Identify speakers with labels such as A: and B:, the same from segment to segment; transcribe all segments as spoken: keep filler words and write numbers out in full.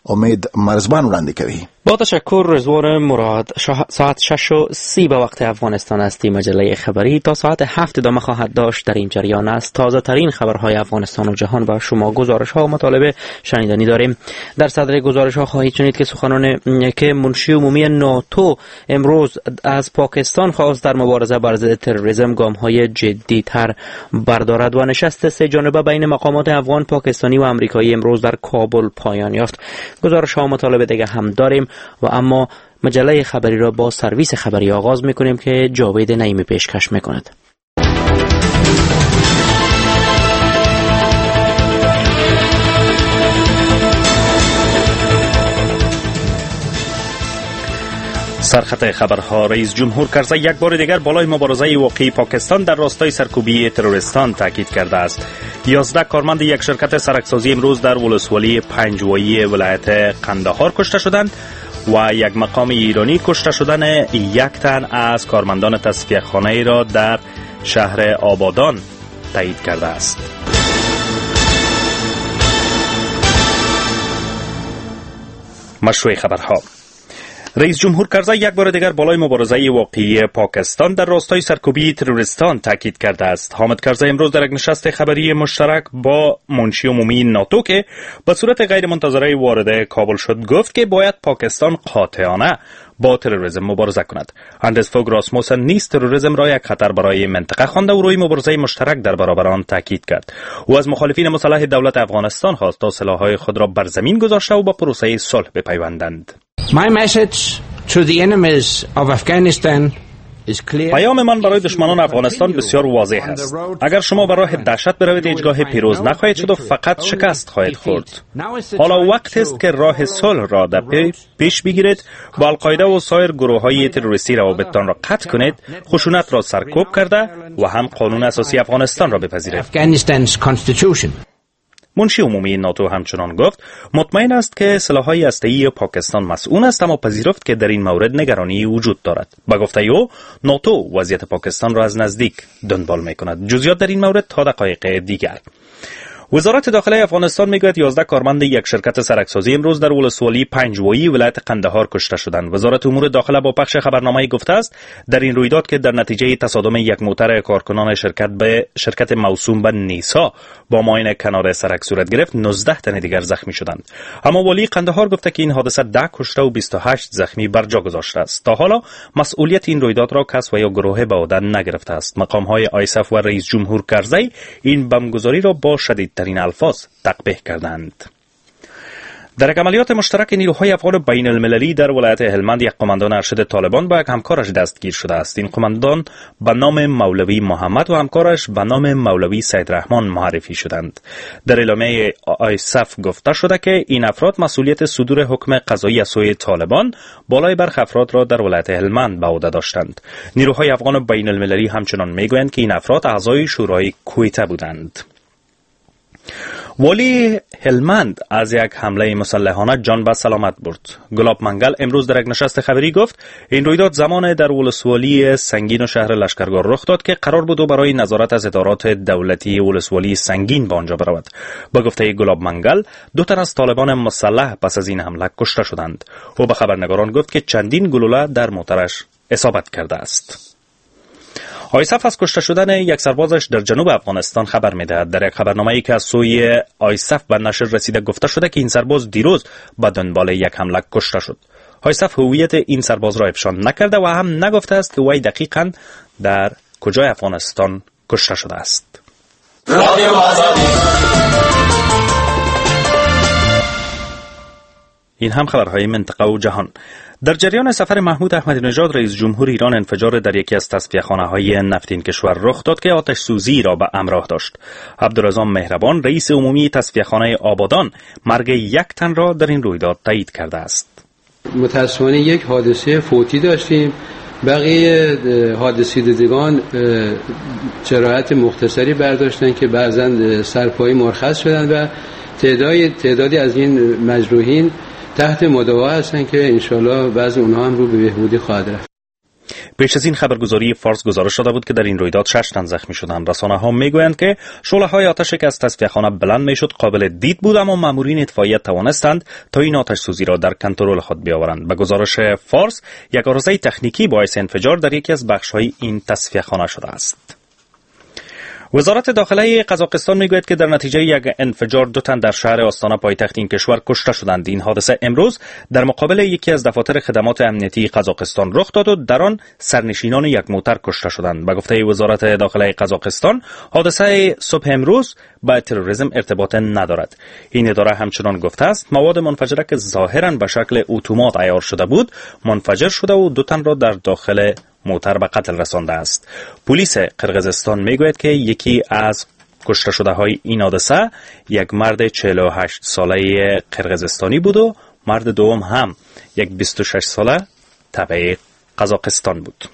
A: امید مرزبان وړاندې کوي.
B: با تشکر رضوان مراد. ساعت شش و سی به وقت افغانستان است. مجله خبری تا ساعت هفت ادامه خواهد داشت. در این جریان است تازه ترین خبرهای افغانستان و جهان و شما گزارش ها و مطالب شنیدنی داریم. در صدر گزارش ها خواهید شنید که سخنان که منشی عمومی ناتو امروز از پاکستان خواست در مبارزه بر ضد تروریسم گام های جدی تر بردارد و نشست سه جانبه بین مقامات افغان، پاکستانی و آمریکایی امروز در کابل پایان یافت. گزارش ها و مطالب دیگه هم داریم و اما مجله خبری را با سرویس خبری آغاز میکنیم که جاوید نعیمی پیشکش میکند. سرخط خبرها. رئیس جمهور کرزی یک بار دیگر بالای مبارزه واقعی پاکستان در راستای سرکوبی تروریستان تاکید کرده است. یازده کارمند یک شرکت سرکسازی امروز در ولسوالی پنجوایی ولایت قندهار کشته شدند و یک مقام ایرانی کشته شدن یک تن از کارمندان تصفیه خانه را در شهر آبادان تایید کرده است. مشروع خبرها. رئیس جمهور کرزی یک بار دیگر بالای مبارزه واقعی پاکستان در راستای سرکوبی تروریستان تاکید کرده است. حامد کرزی امروز در یک نشست خبری مشترک با منشی عمومی ناتو که به صورت غیر منتظره وارد کابل شد گفت که باید پاکستان قاطعانه با تروریسم مبارزه کند. اندرس فوگ راسموسن نیز تروریسم را یک خطر برای منطقه خوانده و روی مبارزه مشترک در برابر آن تاکید کرد. او از مخالفین مسلح دولت افغانستان خواست تا سلاح‌های خود را بر زمین گذاشته و با پروسه صلح بپیوندند.
C: My message to the enemies of Afghanistan is clear.
B: پیام من برای دشمنان افغانستان بسیار واضح است. اگر شما به راه دهشت بروید هیچگاه پیروز نخواهید شد و فقط شکست خواهید خورد. حالا وقت است که راه صلح را در پیش بگیرید، با القاعده و سایر گروه‌های تروریستی روابطتان را قطع کنید، خشونت را سرکوب کرده و هم قانون اساسی افغانستان را بپذیرید. منشی عمومی ناتو همچنان گفت مطمئن است که سلاح‌های هسته‌ای پاکستان مسئول است، اما پذیرفت که در این مورد نگرانی وجود دارد. با گفته او ناتو وضعیت پاکستان را از نزدیک دنبال می‌کند. جزئیات در این مورد تا دقایق دیگر. وزارت داخلی افغانستان میگوید یازده کارمند یک شرکت سرکسازی امروز در ولسوالی پنجوایی ولایت قندهار کشته شدند. وزارت امور داخله با پخش خبرنامه گفته است در این رویداد که در نتیجه تصادم یک موتر کارکنان شرکت به شرکت موسوم به نیسا با ماین کنار سرک صورت گرفت، نوزده تن دیگر زخمی شدند. اما والی قندهار گفته که این حادثه ده کشته و بیست و هشت زخمی بر جا گذاشته است. تا حالا مسئولیت این رویداد را کس و یا گروه به عهده نگرفته است. مقام‌های آیسف و رئیس جمهور کرزی این بمبگذاری را با شدیدترین الفاظ تقبیح کردند. در یک عملیات مشترک نیروهای افغان بین المللی در ولایت هلمند یک قماندان ارشد طالبان با یک همکارش دستگیر شده است. این قماندان به نام مولوی محمد و همکارش به نام مولوی سید رحمان معرفی شدند. در اعلامیه آیسف گفته شده که این افراد مسئولیت صدور حکم قضایی از سوی طالبان بالای برخی افراد را در ولایت هلمند به عهده داشتند. نیروهای افغان بین المللی همچنان میگویند که این افراد اعضای شورای کویته بودند. والی هلمند از یک حمله مسلحانه جان به سلامت برد. گلاب منگل امروز در یک نشست خبری گفت این رویداد زمان در ولسوالی سنگین و شهر لشکرگاه رخ داد که قرار بود برای نظارت از ادارات دولتی ولسوالی سنگین به آنجا برود. با گفته گلاب منگل دو تن از طالبان مسلح پس از این حمله کشته شدند. او به خبرنگاران گفت که چندین گلوله در موترش اصابت کرده است. آیسف از کشته شدن یک سربازش در جنوب افغانستان خبر می‌دهد. در یک خبرنامه‌ای که از سوی آیسف به نشر رسیده گفته شده که این سرباز دیروز به دنبال یک حمله کشته شد. آیسف هویت این سرباز را افشا نکرده و هم نگفته است که وی دقیقاً در کجای افغانستان کشته شده است. این هم خبرهای منطقه و جهان. در جریان سفر محمود احمدی نژاد رئیس جمهور ایران انفجار در یکی از تصفیه‌خانه‌های نفت این کشور رخ داد که آتش سوزی را به همراه داشت. عبدالرضا مهربان رئیس عمومی تصفیه‌خانه آبادان مرگ یک تن را در این رویداد تایید کرده است.
D: متأسفانه یک حادثه فوتی داشتیم. بقیه حادثه دیدگان جراحت مختصری برداشتن که بعضاً سرپایی مرخص شدن و تعدادی تعدادی از این مجروحین تحت مداوا هستن که انشالله بعض اونها هم رو به بهبودی خواهد رفت.
B: پیش از این خبرگزاری فارس گزارش داده بود که در این رویداد شش تن زخمی شدند. رسانه‌ها میگویند که شعله‌های آتشی که از تصفیه‌خانه بلند میشد قابل دید بود، اما مامورین اطفائیه توانستند تا این آتش سوزی را در کنترل خود بیاورند. به گزارش فارس، یک آرزه تکنیکی باعث انفجار در یکی از بخش‌های این تصفیه‌خانه شده است. وزارت داخله قزاقستان میگوید که در نتیجه یک انفجار دو تن در شهر آستانا پایتخت این کشور کشته شدند. این حادثه امروز در مقابل یکی از دفاتر خدمات امنیتی قزاقستان رخ داد و در آن سرنشینان یک موتر کشته شدند. به گفته وزارت داخله قزاقستان، حادثه صبح امروز با تروریسم ارتباط ندارد. این اداره همچنان گفته است مواد منفجره که ظاهراً به شکل اتومات عیار شده بود منفجر شده و دو تن را در داخل موتر به قتل رسانده است. پلیس قرقیزستان میگوید که یکی از کشته شده های این حادثه یک مرد چهل و هشت ساله قرقیزستانی بود و مرد دوم هم یک بیست و شش ساله تبع قزاقستان بود.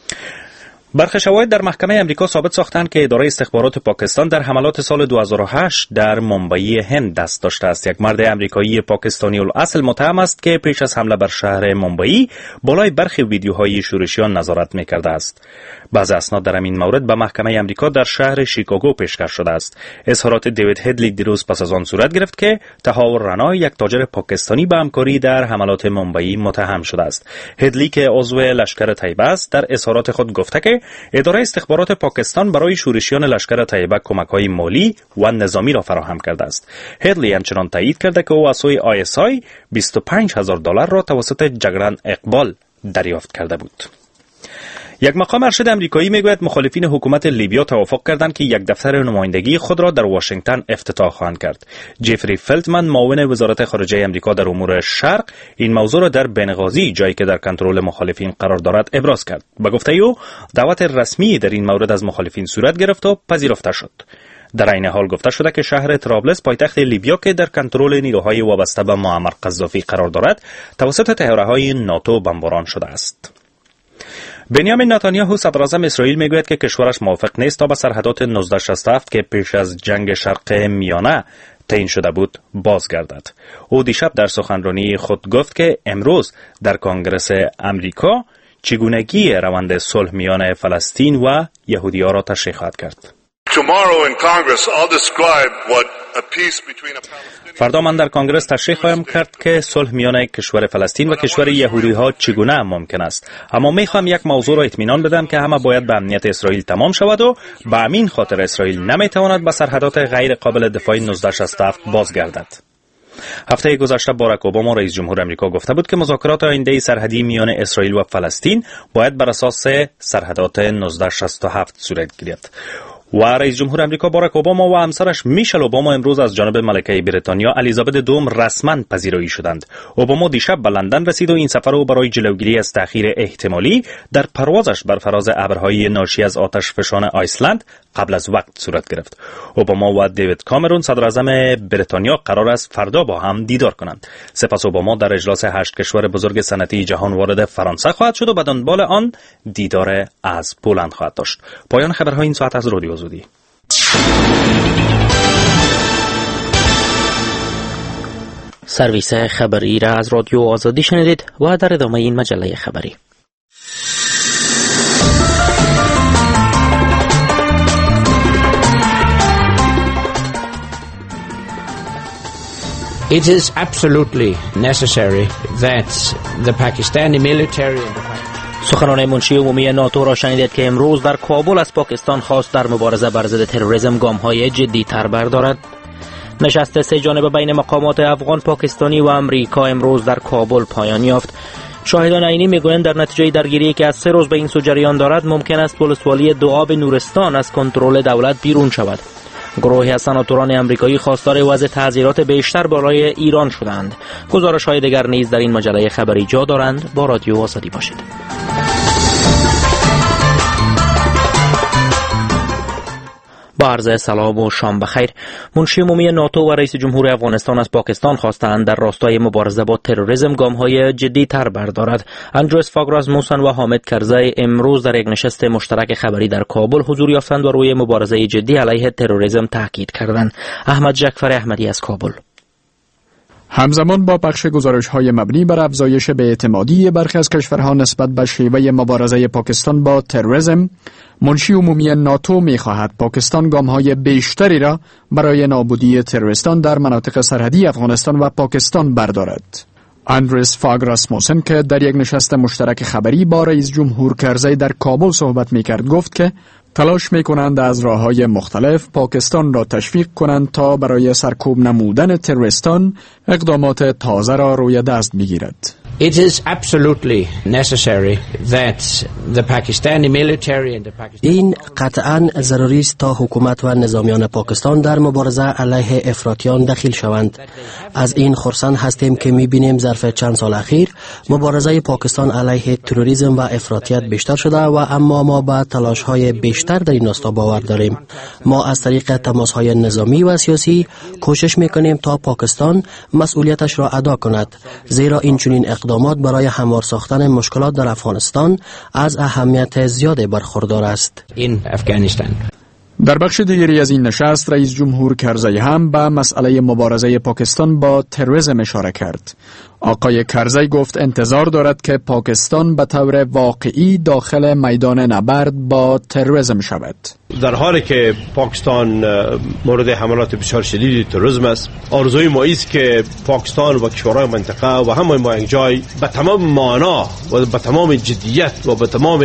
B: برخی شواهد در محکمه امریکا ثابت ساختند که اداره استخبارات پاکستان در حملات سال دو هزار و هشت در مومبایی هند دست داشته است. یک مرد امریکایی پاکستانی الاصل متهم است که پیش از حمله بر شهر مومبایی بالای برخی ویدیوهای شورشیان نظارت می‌کرده است. بعض اسناد در این مورد به محکمه امریکا در شهر شیکاگو پیشکش شده است. اظهارات دیوید هدلی دیروز پس از آن صورت گرفت که تهاور رنا، یک تاجر پاکستانی، به همکاری در حملات مومبایی متهم شده است. هدلی که عضو لشکر طیبه است در اظهارات خود گفته که اداره استخبارات پاکستان برای شورشیان لشکر طیبه کمک‌های مالی و نظامی را فراهم کرده است. هدلی همچنان تایید کرده که او از سوی آی اس آی بیست و پنج هزار دلار را توسط جگرن اقبال دریافت کرده بود. یک مقام ارشد امریکایی میگوید مخالفین حکومت لیبیا توافق کردند که یک دفتر نمایندگی خود را در واشنگتن افتتاح خواهند کرد. جفری فلتمن، معاون وزارت خارجه امریکا در امور شرق، این موضوع را در بنغازی، جایی که در کنترل مخالفین قرار دارد، ابراز کرد. به گفته او دعوت رسمی در این مورد از مخالفین صورت گرفت و پذیرفته شد. در این حال گفته شده که شهر طرابلس پایتخت لیبیا که در کنترل نیروهای وابسته به معمر قذافی قرار دارد توسط طیاره‌های ناتو بمباران شده است. بنیامین نتانیاهو صدراعظم اسرائیل میگوید که کشورش موافق نیست تا به سرحدات نوزده شصت و هفت که پیش از جنگ شرق میانه تعیین شده بود بازگردد. او دیشب در سخنرانی خود گفت که امروز در کنگره امریکا چگونگی روند صلح میان فلسطین و یهودی‌ها را تشریح خواهد کرد. فردا من در کنگره تشریح خواهم کرد که صلح میان کشور فلسطین و کشور یهودی ها چگونه ممکن است. اما میخوام یک موضوع را اطمینان بدم که همه باید به امنیت اسرائیل تمام شود و به همین خاطر اسرائیل نمیتواند به سرحدات غیر قابل دفاع نوزده شصت و هفت بازگردد. هفته گذشته باراک اوباما رئیس جمهور آمریکا گفته بود که مذاکرات آینده سرحدی میان اسرائیل و فلسطین باید بر اساس سرحدات نوزده شصت و هفت صورت گیرد. و رئیس جمهور آمریکا باراک اوباما و همسرش میشل اوباما امروز از جانب ملکه بریتانیا الیزابت دوم رسما پذیرایی شدند. اوباما دیشب به لندن رسید و این سفر او برای جلوگیری از تأخیر احتمالی در پروازش بر فراز ابرهای ناشی از آتش فشان آیسلند قبل از وقت صورت گرفت. اوباما و دیوید کامرون صدراعظم بریتانیا قرار است فردا با هم دیدار کنند. سپس اوباما در اجلاس هشت کشور بزرگ صنعتی جهان وارد فرانسه خواهد شد و به دنبال آن دیدار از پولند خواهد داشت. پایان خبرهای این ساعت از رادیو آزادی.
E: سرویس خبری را از رادیو آزادی شنیدید و در ادامه این مجله خبری.
C: It is absolutely necessary that the Pakistani military and the Pakistani
E: سخنان منشی عمومی ناتو را شنیدید که امروز در کابل از پاکستان خواست در مبارزه بر ضد تروریسم گام‌های جدی‌تر بردارد. نشست سه جانبه بین مقامات افغان، پاکستانی و امریکا امروز در کابل پایان یافت. شاهدان عینی میگویند در نتیجه درگیری که از سه روز به این سو جریان دارد ممکن است ولسوالی دوآب نورستان از کنترل دولت بیرون شود. گروهی از سناتوران امریکایی خواستار وضع تعزیرات بیشتر برای ایران شدند. گزارش‌های دیگر نیز در این مجله خبری جا دارند. با رادیو آزادی باشید. با عرض سلام و شام بخیر. منشی عمومی ناتو و رئیس جمهور افغانستان از پاکستان خواستند در راستای مبارزه با تروریسم گام‌های جدی‌تر بردارد. اندرو اسفاگراسموسن و حامد کرزی امروز در یک نشست مشترک خبری در کابل حضور یافتند و روی مبارزه جدی علیه تروریسم تاکید کردند. احمد جعفر احمدی از کابل.
F: همزمان با پخش گزارش‌های مبنی بر افزایش بی‌اعتمادی برخی از کشورها نسبت به شیوه مبارزه پاکستان با تروریسم، منشی عمومی ناتو می‌خواهد پاکستان گام‌های بیشتری را برای نابودی تروریستان در مناطق سرحدی افغانستان و پاکستان بردارد. اندرس فاگ راسموسن که در یک نشست مشترک خبری با رئیس جمهور کرزی در کابل صحبت می‌کرد گفت که تلاش می‌کنند از راه‌های مختلف پاکستان را تشویق کنند تا برای سرکوب نمودن تروریستان اقدامات تازه را روی دست بگیرد.
C: It is absolutely necessary that the Pakistani military and the Pakistani
G: این قطعاً ضروری است تا حکومت و نظامیان پاکستان در مبارزه علیه افراطیان دخیل شوند. از این خرسند هستیم که می‌بینیم ظرف چند سال اخیر مبارزه پاکستان علیه تروریسم و افراطیت بیشتر شده و اما ما با تلاش‌های بیشتر در این راستا باور داریم. ما از طریق تماس‌های نظامی و سیاسی کوشش می‌کنیم تا پاکستان مسئولیتش را ادا کند، زیرا این چنین اقدامات برای هموار ساختن مشکلات در افغانستان از اهمیت زیادی برخوردار است.
C: in Afghanistan.
F: در بخش دیگری از این نشست رئیس جمهور کرزی هم به مسئله مبارزه پاکستان با تروریسم اشاره کرد. آقای کرزی گفت انتظار دارد که پاکستان به طور واقعی داخل میدان نبرد با تروریسم شود.
H: در حالی که پاکستان مورد حملات بسیار شدید تروریسم است، آرزوی ما است که پاکستان و کشورهای منطقه و همه ما یک جای به تمام معنا و به تمام جدیت و به تمام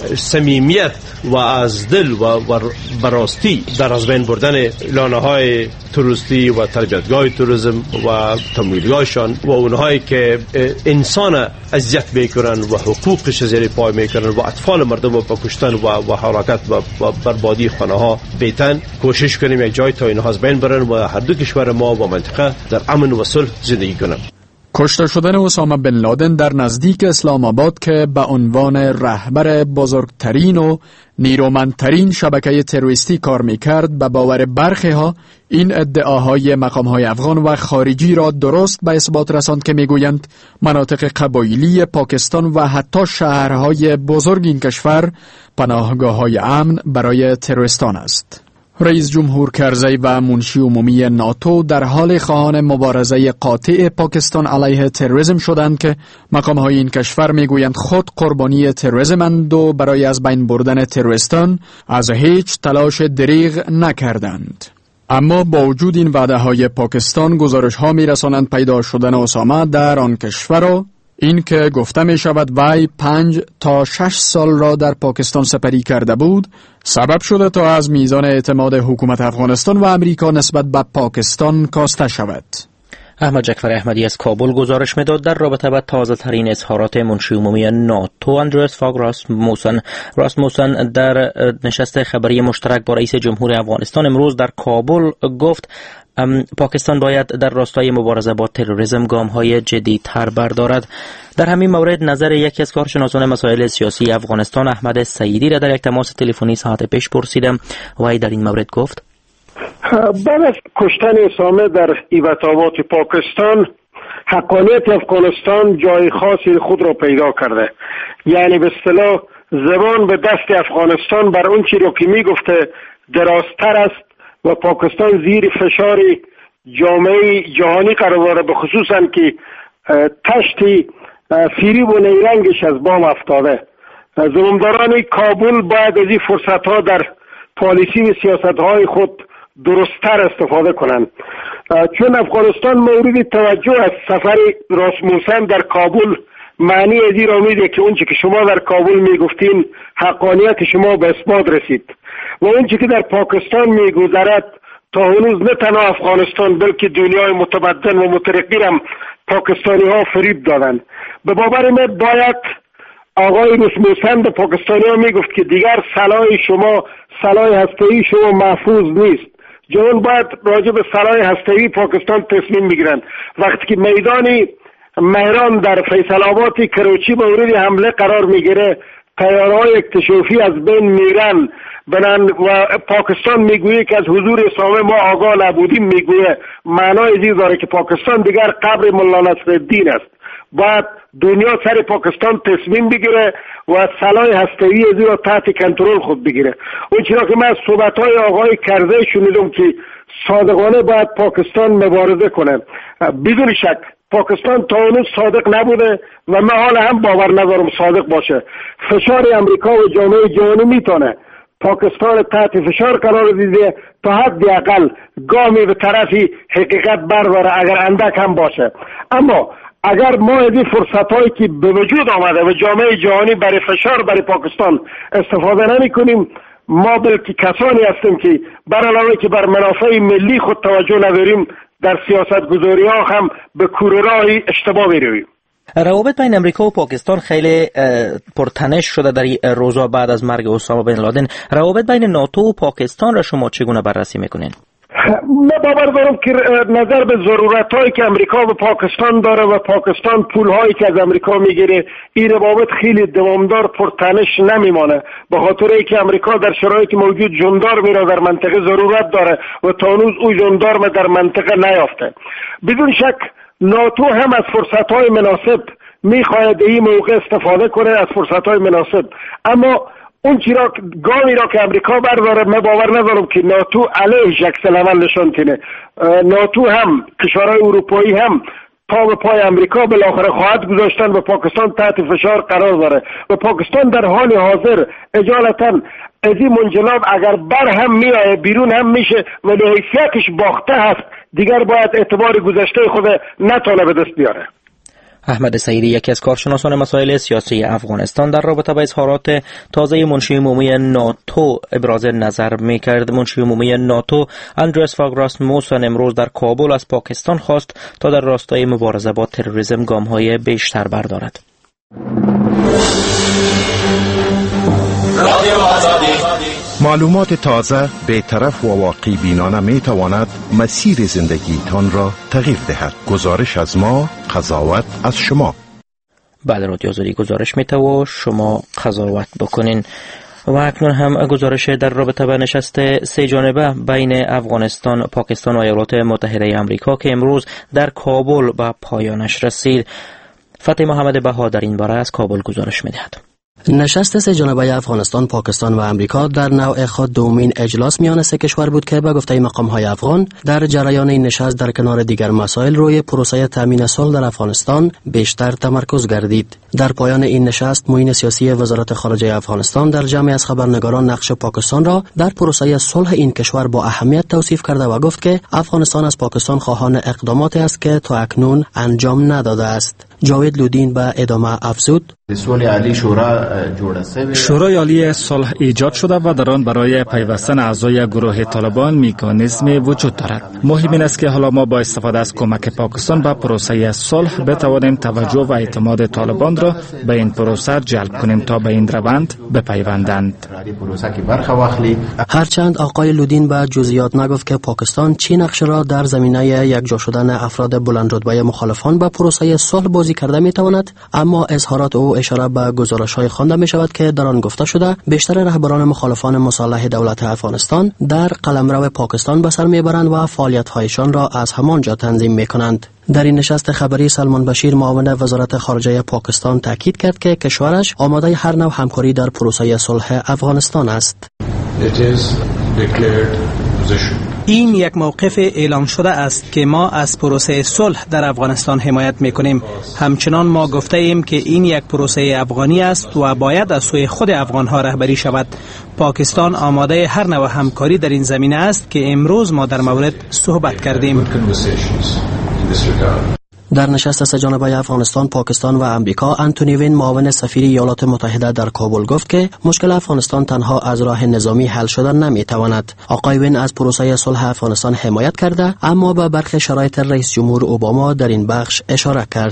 H: صمیمیت و از دل و براستی در از بین بردن لانه‌های تروریستی و تربیتگاه تروریسم و تمویلگاهشان و اونهایی که انسان اذیت میکنن و حقوقش زیر پای میکنن و اطفال مردم رو کشتن و و حرکت و, و بربادی خانه ها بیتن، کوشش کنیم یک جای تا اینها از بین برن و هر دو کشور ما و منطقه در امن و صلح زندگی کنن.
F: کشته شدن اسامه بن لادن در نزدیک اسلام آباد که به عنوان رهبر بزرگترین و نیرومندترین شبکه تروریستی کار میکرد، به باور برخی ها این ادعاهای مقامهای افغان و خارجی را درست به اثبات رساند که میگویند مناطق قبایلی پاکستان و حتی شهرهای بزرگ این کشور پناهگاه‌های امن برای تروریستان است. رئیس جمهور کرزی و منشی عمومی ناتو در حال خواهان مبارزه قاطع پاکستان علیه تروریسم شدند که مقام‌های این کشور میگویند خود قربانی تروریسمند و برای از بین بردن تروریستان از هیچ تلاش دریغ نکردند. اما با وجود این وعده‌های پاکستان، گزارش‌ها می‌رسانند پیدا شدن اسامه در آن کشور و این که گفته می شود وی پنج تا شش سال را در پاکستان سپری کرده بود، سبب شده تا از میزان اعتماد حکومت افغانستان و امریکا نسبت به پاکستان کاسته شود.
E: احمد جعفر احمدی از کابل گزارش میداد در رابطه با تازه ترین اظهارات منشی عمومی ناتو اندرس فاگ راسموسن. راسموسن در نشست خبری مشترک با رئیس جمهور افغانستان امروز در کابل گفت پاکستان باید در راستای مبارزه با تروریسم گام‌های جدی‌تر بردارد. در همین مورد نظر یکی از کارشناسان مسائل سیاسی افغانستان احمد سعیدی را در یک تماس تلفنی ساعت پیش پرسیدم و ای در این مورد گفت
I: بعد از کشتن اسامه در ایوتابات پاکستان، حقانیت افغانستان جای خاصی خود را پیدا کرده. یعنی به اصطلاح زبان به دست افغانستان بر اون چیزی که می گفته درازتر است و پاکستان زیر فشار جامعه جهانی قرار داره، به خصوصا که تشتی فریب و نیرنگش از بام افتاده. زمامداران کابل باید از این فرصت ها در پالیسی و سیاست های خود درستتر استفاده کنند، چون افغانستان مورد توجه است. سفر راسموسن در کابل معنی از این را میده که اونچه که شما در کابل میگفتین حقانیت شما به اثبات رسید و اونچه که در پاکستان میگذرد تا هنوز نه تنها افغانستان بلکه دنیای متمدن و مترقی هم پاکستانی ها فریب دادن. به باور من باید آقای راسموسن به پاکستانی ها میگفت که دیگر سلاح شما، سلاح هسته‌ای شما محفوظ نیست. جهان باید راجع به سلاح هسته‌ای پاکستان تصمیم بگیرند. وقتی که میدان مهران در فیصل آباد کراچی مورد حمله قرار میگیره، تیارهای اکتشافی از بین میرن بنان و پاکستان میگویه که از حضور اسامه ما آگاه نبودیم، میگویه معنای این داره که پاکستان دیگر قبر ملا نصرالدین است. باید دنیا سر پاکستان تصمیم بگیره و سلاح هسته‌ای از را تحت کنترل خود بگیره. اون چرا که من از صحبت‌های آقای کرزی شنیدم که صادقانه باید پاکستان مبارزه کنه. بدون شک پاکستان تا اون صادق نبوده و من حالا هم باور ندارم صادق باشه. فشار امریکا و جامعه جهانی میتونه پاکستان تحت فشار قرار دیده تا حد اقل گامی به طرفی حقیقت برداره اگر اندک هم باشه. اما اگر ما از این فرصت هایی که به وجود آمده و جامعه جهانی برای فشار برای پاکستان استفاده نمی کنیم، ما بلکه کسانی هستیم که بر علاوه که بر منافع ملی خود توجه نداریم در سیاست گذاری ها هم به کوره راهی اشتباه میرویم.
E: روابط بین امریکا و پاکستان خیلی پرتنش شده در این روزها بعد از مرگ اسامه بن لادن. روابط بین ناتو و پاکستان را شما چگونه بررسی میکنین؟
I: من باور دارم که نظر به ضرورت هایی که امریکا به پاکستان داره و پاکستان پول هایی که از امریکا میگیره، این روابط خیلی دوامدار پرتنش نمیمانه، به خاطر اینکه امریکا در شرایط موجود جندار میره در منطقه ضرورت داره و تا هنوز او جندار در منطقه نیافته. بدون شک ناتو هم از فرصت های مناسب میخواهد این موقع استفاده کنه، از فرصت های مناسب. اما اون چیرا گامی را که امریکا برداره من باور ندارم که ناتو علیه شخص العمل نشان کنه. ناتو هم کشورهای اروپایی هم پا به پای امریکا بالاخره خواهد گذاشتن و پاکستان تحت فشار قرار داره و پاکستان در حال حاضر اجالتا از این منجلاب اگر بر هم میایه بیرون هم میشه و حیثیتش باخته هست، دیگر باید اعتبار گذشته خود نتونه به دست بیاره.
E: احمد سعیدی، یکی از کارشناسان مسائل سیاسی افغانستان، در رابطه با اظهارات تازه منشی عمومی ناتو ابراز نظر میکرد. منشی عمومی ناتو اندریاس فاگ راسموسن امروز در کابل از پاکستان خواست تا در راستای مبارزه با تروریسم گام‌های بیشتر بردارد.
A: معلومات تازه، بی‌طرف و واقعی بینانه می تواند مسیر زندگیتان را تغییر دهد. گزارش از ما، قضاوت از شما.
E: بعد رادیو آزادی گزارش میته و شما قضاوت بکنین. و اکنون هم گزارش در رابطه با نشست سه جانبه بین افغانستان، پاکستان و ایالات متحده آمریکا که امروز در کابل به پایانش رسید. فتح محمد بها در این باره از کابل گزارش میدهد.
G: نشست سه جانبه افغانستان، پاکستان و امریکا در نوع خود دومین اجلاس میان سه کشور بود که به گفته مقام‌های افغان در جریان این نشست در کنار دیگر مسائل روی پروسه تامین صلح در افغانستان بیشتر تمرکز گردید. در پایان این نشست معین سیاسی وزارت خارجه افغانستان در جمع از خبرنگاران نقش پاکستان را در پروسه صلح این کشور با اهمیت توصیف کرده و گفت که افغانستان از پاکستان خواهان اقداماتی است که تا اکنون انجام نداده است. جاوید لودین به ادامه افزود:
J: شورای عالی صلح ایجاد شده و در آن برای پیوستن اعضای گروه طالبان مکانیزمی وجود دارد. مهم این است که حالا ما با استفاده از کمک پاکستان به پروسه صلح بتوانیم توجه و اعتماد طالبان را به این پروسه جلب کنیم تا به این روند بپیوندند.
G: هرچند آقای لودین به جزئیات نگفت که پاکستان چی نقش را در زمینه یکجا شدن افراد بلند رتبه مخالفان به پروسه صلح بازی کرده می تواند، اما اظهارات او اشاره به گزارش‌های خوانده می شود که در آن گفته شده بیشتر رهبران مخالفان مصالح دولت افغانستان در قلمرو پاکستان به سر میبرند و فعالیت‌هایشان را از همانجا تنظیم می‌کنند. در این نشست خبری سلمان بشیر معاون وزارت خارجه پاکستان تاکید کرد که کشورش آماده هر نوع همکاری در پروسه صلح افغانستان است.
K: این یک موقف اعلام شده است که ما از پروسه صلح در افغانستان حمایت میکنیم. همچنان ما گفته ایم که این یک پروسه افغانی است و باید از سوی خود افغانها رهبری شود. پاکستان آماده هر نوع همکاری در این زمینه است که امروز ما در مورد صحبت کردیم.
G: در نشست سه جانبه افغانستان، پاکستان و امریکا، انتونی وین معاون سفیر ایالات متحده در کابل گفت که مشکل افغانستان تنها از راه نظامی حل شدن نمیتواند. آقای وین از پروسه صلح افغانستان حمایت کرده، اما به برخی شرایط رئیس جمهور اوباما در این بخش اشاره کرد.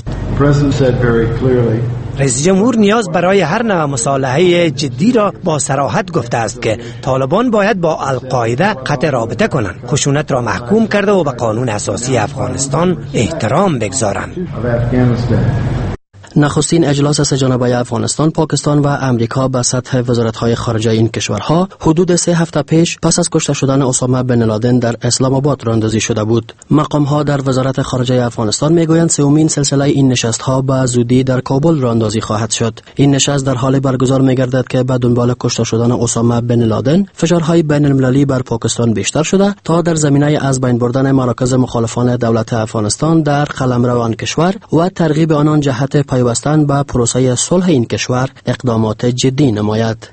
L: رئیس جمهور نیاز برای هر نوع مصالحه جدی را با صراحت گفته است که طالبان باید با القاعده قطع رابطه کنند، خشونت را محکوم کرده و به قانون اساسی افغانستان احترام بگذارند.
G: نخستین اجلاس سه جانبه افغانستان، پاکستان و امریکا به سطح وزارت‌های خارجه این کشورها حدود سه هفته پیش پس از کشته شدن اسامه بن لادن در اسلام آباد راندازی شده بود. مقام‌ها در وزارت خارجه افغانستان میگویند سومین سلسله این نشست‌ها به زودی در کابل راندازی خواهد شد. این نشست در حال برگزار می‌گردد که به دنبال کشته شدن اسامه بن لادن فشارهای بین‌المللی بر پاکستان بیشتر شده تا در زمینه از بین بردن مراکز مخالفان دولت افغانستان در قلمرو آن کشور و ترغیب آنان جهت پیوستن به پروسه صلح این کشور اقدامات جدی نماید.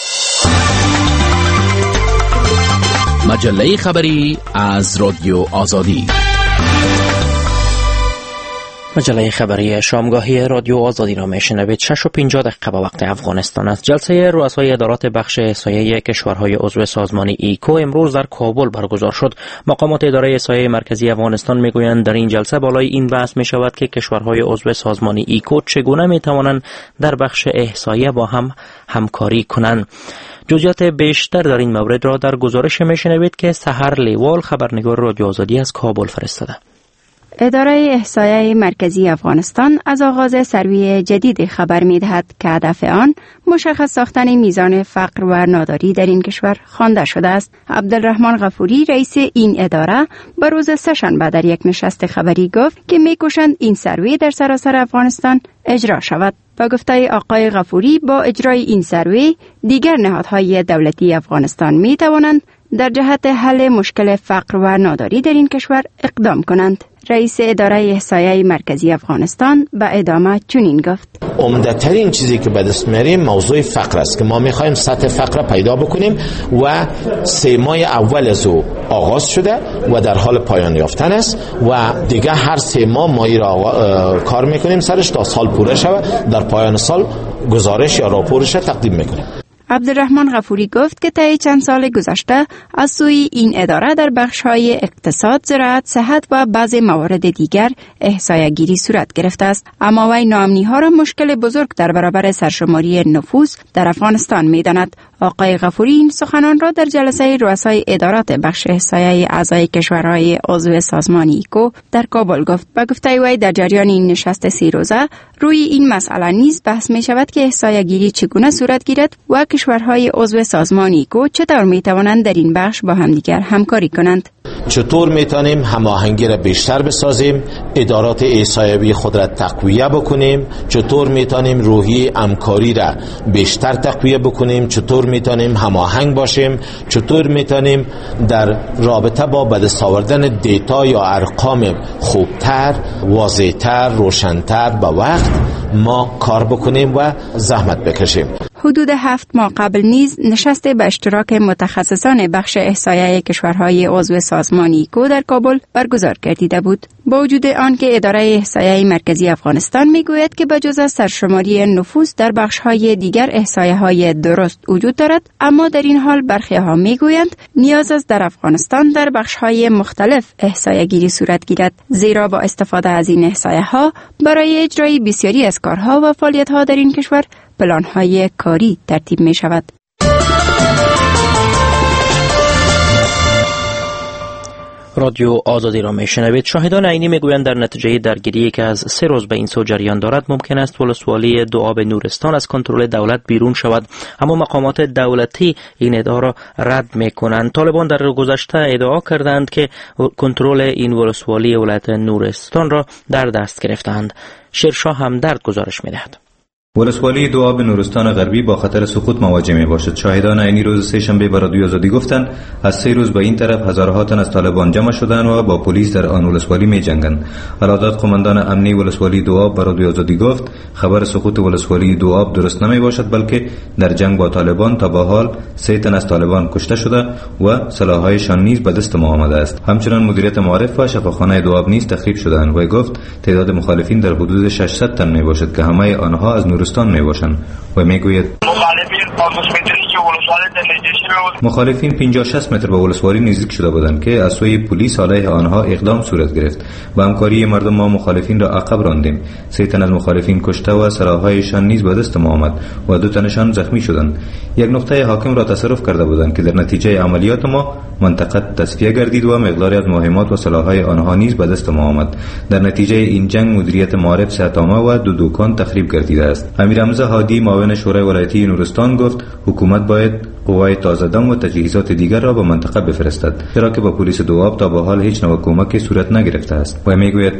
M: مجله خبری از رادیو آزادی.
E: مجله خبری شامگاهی رادیو آزادی را میشنوید. شش و پنجاه دقیقه به وقت افغانستان است. جلسه رؤسای ادارات بخش احصایه کشورهای عضو سازمان ایکو امروز در کابل برگزار شد. مقامات اداره احصایه مرکزی افغانستان میگویند در این جلسه بالای این بحث می شود که کشورهای عضو سازمان ایکو چگونه می توانند در بخش احصایه با هم همکاری کنند. جزئیات بیشتر در این مورد را در گزارش میشنوید که سحر لیوال خبرنگار رادیو آزادی از کابل فرستاده.
N: اداره احصایه مرکزی افغانستان از آغاز سروی جدید خبر می‌دهد که هدف آن مشخص ساختن میزان فقر و ناداری در این کشور خوانده شده است. عبدالرحمن غفوری رئیس این اداره به روز سه‌شنبه در یک نشست خبری گفت که می‌کوشند این سروی در سراسر افغانستان اجرا شود. با گفته آقای غفوری با اجرای این سروی دیگر نهادهای دولتی افغانستان می‌توانند در جهت حل مشکل فقر و ناداری در این کشور اقدام کنند. رئیس اداره احصایه مرکزی افغانستان به ادامه چنین گفت:
O: عمده‌ترین چیزی که به دست میاریم موضوع فقر است که ما میخوایم سطح فقر پیدا بکنیم و سه ماه اول از او آغاز شده و در حال پایان یافتن است و دیگه هر سه ماه ما را کار میکنیم سرش تا سال پوره شود. در پایان سال گزارش یا راپورش تقدیم میکنیم.
N: عبدالرحمن غفوری گفت که طی چند سال گذشته از سوی این اداره در بخش‌های اقتصاد، زراعت، صحت و بعضی موارد دیگر احصایه‌گیری صورت گرفته است، اما وی ناامنی‌ها را مشکل بزرگ در برابر سرشماری نفوس در افغانستان می‌داند. آقای غفوری این سخنان را در جلسه رؤسای ادارات بخش احصایه اعضای کشورهای عضو سازمان ایکو در کابل گفت. با گفته وی در جریان این نشست سی روزه روی این مسئله نیز بحث می شود که احصایه‌گیری چگونه صورت گیرد و کشورهای عضو سازمان ایکو چطور می توانند در این بخش با همدیگر همکاری کنند.
O: چطور میتونیم هماهنگی را بیشتر بسازیم، ادارات احصایوی خود را تقویه بکنیم، چطور میتونیم روحی همکاری را بیشتر تقویه بکنیم، چطور میتونیم هماهنگ باشیم، چطور میتونیم در رابطه با به دست آوردن دیتا یا ارقام خوبتر، واضح‌تر، روشن‌تر به وقت ما کار بکنیم و زحمت بکشیم.
N: حدود هفت ماه قبل نیز نشست به اشتراک متخصصان بخش احصایه کشورهای عضو سازمان ایکو در کابل برگزار گردیده بود. با وجود آنکه اداره احصایه مرکزی افغانستان میگوید که بجز از سرشماری نفوس در بخش‌های دیگر احصایه‌های درست وجود دارد، اما در این حال برخی‌ها میگویند نیاز است در افغانستان در بخش‌های مختلف احصایه‌گیری صورت گیرد، زیرا با استفاده از این احصایه‌ها برای اجرای بسیاری از کارها و فعالیت‌ها در این کشور پلان‌های کاری ترتیب می شود.
E: رادیو آزادی را میشنوید. شاهدان عینی میگویند در نتیجه درگیری که از سه روز به این سو جریان دارد ممکن است ولسوالی دوآب نورستان از کنترل دولت بیرون شود، اما مقامات دولتی این ادعا را رد میکنند. طالبان در گذشته ادعا کردند که کنترل این ولسوالی ولایت نورستان را در دست گرفتند. شیرشاه همدرد گزارش میدهد.
P: ولسوالی دوآب نورستان غربی با خطر سقوط مواجه می باشد. شاهدان عینی روز سه شنبه به رادیو آزادی گفتند از سه روز به این طرف هزارها تن از طالبان جمع شدند و با پلیس در آن ولسوالی می جنگند. علادات قماندان امنی ولسوالی دوآب به رادیو آزادی گفت خبر سقوط ولسوالی دوآب درست نمی باشد، بلکه در جنگ با طالبان تا به حال سه تن از طالبان کشته شده و سلاح‌هایشان نیز به دست ما آمده است. همچنین مدیریت معارف و شفاخانه دوآب نیز تخریب شدند و گفت تعداد مخالفین در حدود ششصد تن می باشد که همه آنها از نورستان می باشند و می گوید
Q: مخالفین
P: مخالفین پنجاه شصت متر به ولسوالی نزدیک شده بودند که از سوی پلیس علیه آنها اقدام صورت گرفت. با همکاری مردم ما مخالفین را عقب راندیم. سه تن از مخالفین کشته و سلاح‌هایشان نیز به دست ما آمد و دو تنشان زخمی شدند. یک نقطه حاکم را تصرف کرده بودند که در نتیجه عملیات ما منطقه تصفیه گردید و مقداری از مهمات و سلاح‌های آنها نیز به دست ما آمد. در نتیجه این جنگ مدیریت معارف صحت‌عامه و دو دکان تخریب گردیده است. امیر حمزه هادی معاون شورای ولایتی نورستان گفت حکومت باید قوای تازه دم و تجهیزات دیگر را به منطقه بفرستد، چرا که با پلیس دواب تا به حال هیچ نوع کمکی صورت نگرفته است. و میگوید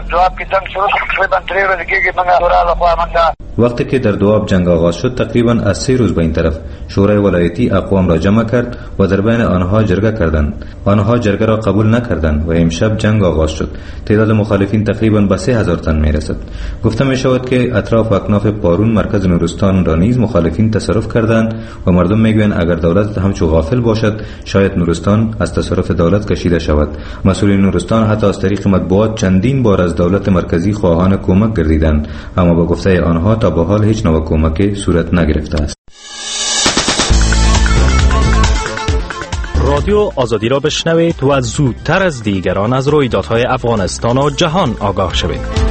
P: وقتی که در دواب جنگ آغاز شد تقریبا از سه روز به این طرف شورای ولایتی اقوام را جمع کرد و در بین آنها جرگه کردند. آنها جرگه را قبول نکردند و امشب جنگ آغاز شد. تعداد مخالفین تقریبا به سه هزار تن میرسد. گفته می شود که اطراف و اکناف پارون مرکز نورستان را نیز مخالفین تصرف کردند و مردم میگویند اگر دولت همچو غافل باشد شاید نورستان از تصرف دولت کشیده شود. مسئولین نورستان حتی از طریق مطبوعات چندین بار از دولت مرکزی خواهان کمک گردیدند، اما با گفته آنها تا به حال هیچ نوع کمکی صورت نگرفته است.
B: رادیو آزادی را بشنوید و زودتر از دیگران از رویدادهای افغانستان و جهان آگاه شوید.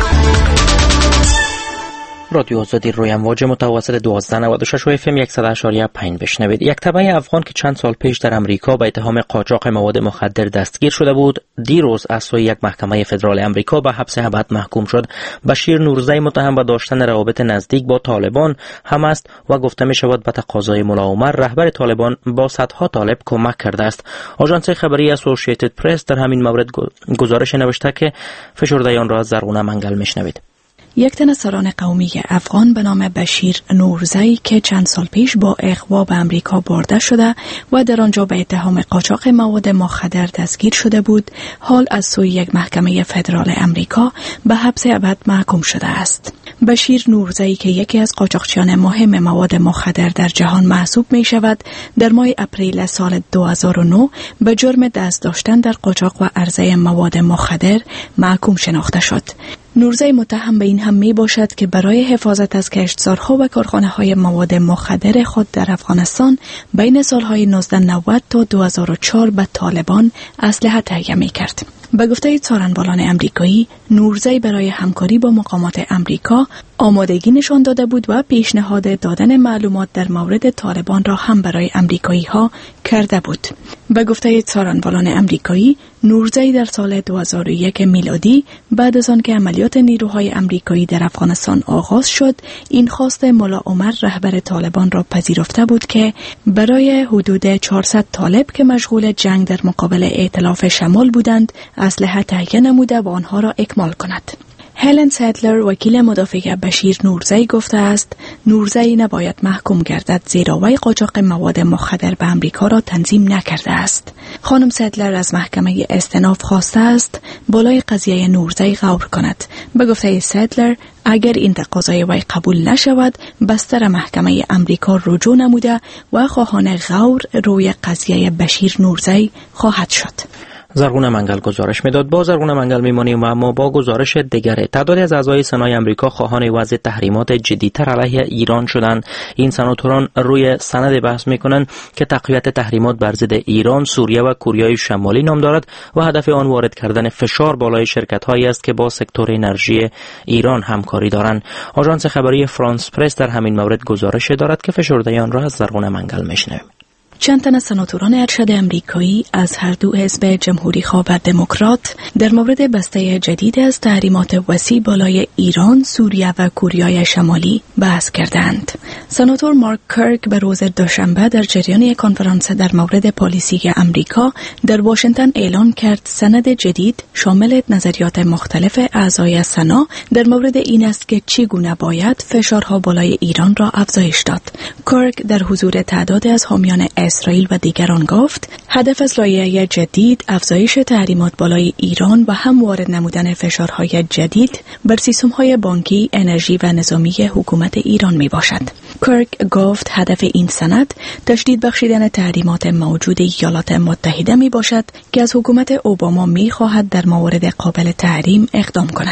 E: رادیو آزادی روی امواج متوسط دوازده نود و شش و اف ام صد و اشاریه پنج بشنوید. یک تبع افغان که چند سال پیش در امریکا به اتهام قاچاق مواد مخدر دستگیر شده بود، دیروز از سوی یک محکمه فدرال امریکا به حبس ابد محکوم شد. بشیر نورزی متهم به داشتن روابط نزدیک با طالبان هم است و گفته می شود به تقاضای ملا عمر رهبر طالبان با صدها طالب کمک کرده است. آژانس خبری اسوسییتد پرس در همین مورد گزارش نوشته که فشردگان را از زرغونه منگل میشنوید.
Q: یک تن از سران قومی افغان به نام بشیر نورزی که چند سال پیش با اغوا به امریکا برده شده و در آنجا به اتهام قاچاق مواد مخدر دستگیر شده بود، حال از سوی یک محکمه فدرال امریکا به حبس ابد محکوم شده است. بشیر نورزی که یکی از قاچاقچیان مهم مواد مخدر در جهان محسوب می شود، در ماه اپریل سال دو هزار و نه به جرم دست داشتن در قاچاق و عرضه مواد مخدر محکوم شناخته شد. نورزی متهم به این هم می باشد که برای حفاظت از کشتزارها و کارخانه های مواد مخدر خود در افغانستان بین سالهای نوزده نود تا دو هزار و چهار به طالبان اسلحه تهیه می کرد. به گفته څارنوالان امریکایی، نورزی برای همکاری با مقامات امریکا آمادگی نشان داده بود و پیشنهاد دادن معلومات در مورد طالبان را هم برای امریکایی ها کرده بود. به گفته څارنوالان امریکایی، نورزی در سال دو هزار و یک میلادی بعد از آن که عملیات نیروهای امریکایی در افغانستان آغاز شد، این خواست ملا عمر رهبر طالبان را پذیرفته بود که برای حدود چهارصد طالب که مشغول جنگ در مقابل ائتلاف شمال بودند، اسلحه تهیه نموده و آنها را اکمال کند. هلن سیدلر وکیل مدافع بشیر نورزی گفته است نورزی نباید محکوم گردد زیرا وی قاچاق مواد مخدر به امریکا را تنظیم نکرده است. خانم سیدلر از محکمه استئناف خواسته است بالای قضیه نورزی غور کند. به گفته سیدلر اگر این تقاضای وی قبول نشود، بستر محکمه امریکا رجوع نموده و خواهان غور روی قضیه بشیر نورزی خواهد شد.
E: زرغونه منگل گزارش میداد. با زرغونه منگل میمانیم و اما با گزارش دیگر تعدادی از اعضای سنای امریکا خواهان وضع تحریمات جدی‌تر علیه ایران شدند. این سناتوران روی سند بحث میکنند که تقویت تحریمات بر ضد ایران، سوریه و کره شمالی نام دارد و هدف آن وارد کردن فشار بالای شرکت‌هایی است که با سکتور انرژی ایران همکاری دارند. آژانس خبری فرانس پرس در همین مورد گزارش دارد که فشردگان را از زرغونه منگل میشنویم.
Q: چند تن از سناتوران ارشد امریکایی از هر دو حزب جمهوری‌خواه و دموکرات در مورد بسته جدید از تحریمات وسیع بالای ایران، سوریه و کره شمالی بحث کردند. سناتور مارک کرک به روز دوشنبه در جریان یک کنفرانس در مورد پالیسی امریکا در واشنگتن اعلان کرد سند جدید شامل نظریات مختلف اعضای سنا در مورد این است که چگونه باید فشارها بالای ایران را افزایش داد. کرک در حضور تعداد از حامیان اسرائیل و دیگران گفت هدف از لایحه جدید افزایش تحریمات بالای ایران و هم وارد نمودن فشارهای جدید بر سیستم‌های بانکی، انرژی و نظامی حکومت ایران می باشد. کرک گفت هدف این سند تشدید بخشیدن تحریمات موجود ایالات متحده می باشد که از حکومت اوباما می خواهد در موارد قابل تحریم اقدام کند.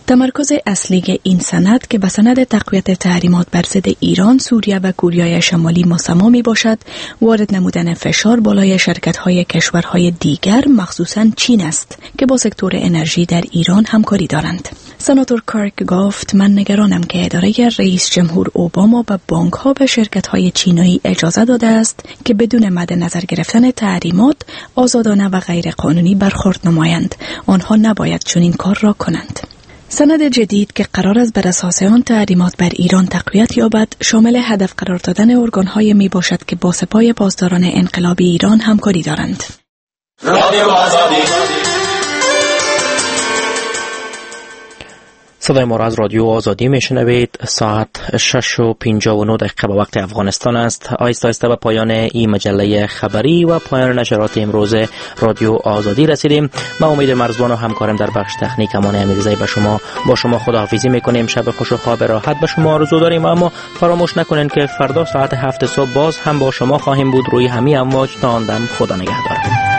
Q: تمرکز اصلی این سند که به سند تقویت تحریمات بر ضد ایران، سوریه و کوریای شمالی مسما می باشد، وارد نمودن فشار بالای شرکت‌های کشورهای دیگر مخصوصاً چین است که با سکتور انرژی در ایران همکاری دارند. سناتور کارک گفت من نگرانم که اداره رئیس جمهور اوباما به بانک‌ها و شرکت‌های چینایی اجازه داده است که بدون مد نظر گرفتن تحریمات آزادانه و غیر قانونی برخورد نمایند. آنها نباید چنین کار را کنند. سند جدید که قرار است بر اساس آن تحریمات بر ایران تقویت یابد، شامل هدف قرار دادن ارگان‌های می باشد که با سپاه پاسداران انقلابی ایران همکاری دارند.
R: رادیو آزادی.
E: صدای ما را از رادیو آزادی میشنوید. ساعت شش و پنجاه و نه دقیقه به وقت افغانستان است. آیسته آیسته به پایان این مجله خبری و پایان نشرات امروز رادیو آزادی رسیدیم. ما امید مرزبان و همکارم در بخش تکنیک امان امیرزایی به شما با شما خداحافظی میکنیم. شب خوش و خواب راحت به شما آرزو داریم. اما فراموش نکنین که فردا ساعت هفت صبح باز هم با شما خواهیم بود روی همین امواج. تا آن دم خدا نگهدار.